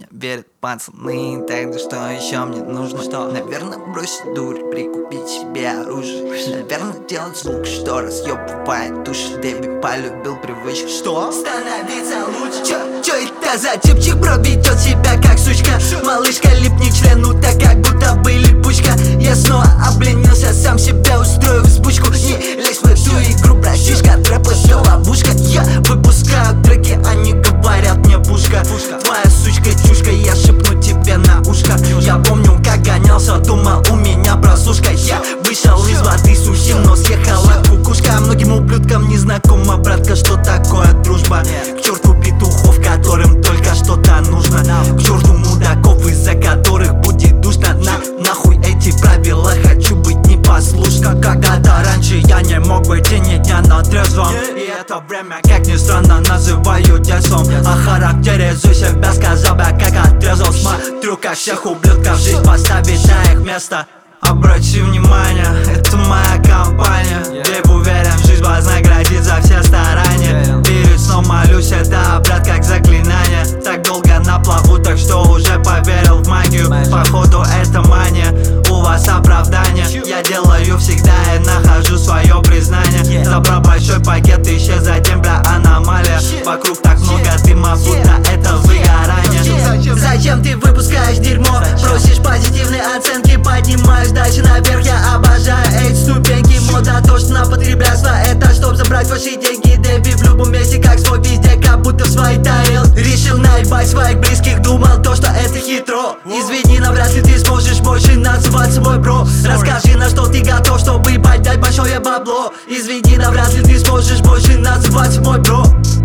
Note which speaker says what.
Speaker 1: мне верят пацаны. Тогда что еще мне нужно? Наверное, бросить дурь, прикупить себе оружие. Наверное, делать звук, что разъебывает души. Дэви полюбил привычку, что становиться лучше. Чё это за типчик, бро, ведет себя как сучка? Малышка липнет к члену, так как будто бы липучка. Я снова обленился, сам себя устрою в взбучку. Не лезь в эту игру, братишка, трэп это ловушка. Я выпускаю треки, они говорят мне пушка. Твоя сучка чушка, я шепну тебе на ушко. Я помню, как гонялся, думал, у меня прослушка. Я вышел из воды сухим, но съехала кукушка. Многим ублюдкам не знакома, братка, что такое дружба. К черту петухов, которым только что-то нужно. К черту мудаков, из-за которых будет душно. Нахуй эти правила, хочу быть непослушным. Когда-то раньше я не мог выйти ни дня на трезвом. И это время, как ни странно, называю детством. А характеризую себя, сказал бы, как отрезал. Смотрю, как всех ублюдков жизнь поставить на их место. Обрати внимание, это моя компания. Вейп уверен, жизнь вознаградит за все старания. Перед сном молюсь, это обряд как заклинание. Так долго на плаву, так что уже поверил в магию. Походу это мания, у вас оправдание. Я делаю всегда и нахожу свое признание. Забрал большой пакет, исчез, затем, бля, аномалия. Вокруг так много дыма, будто это выгорание. Зачем ты выпускаешь дерьмо? Просишь позитивные оценки, поднимаешь дальше наверх. Я обожаю эти ступеньки. Мода то, что на потребляйство, это чтоб забрать ваши деньги. Дэви в любом месте, как свой, везде, как будто в своей тарел. Решил наебать своих близких, думал то, что это хитро. Извини, навряд ли ты сможешь больше называть свой бро. Расскажи, на что ты готов, чтобы поднять большое бабло. Извини, навряд ли ты сможешь больше называть мой бро.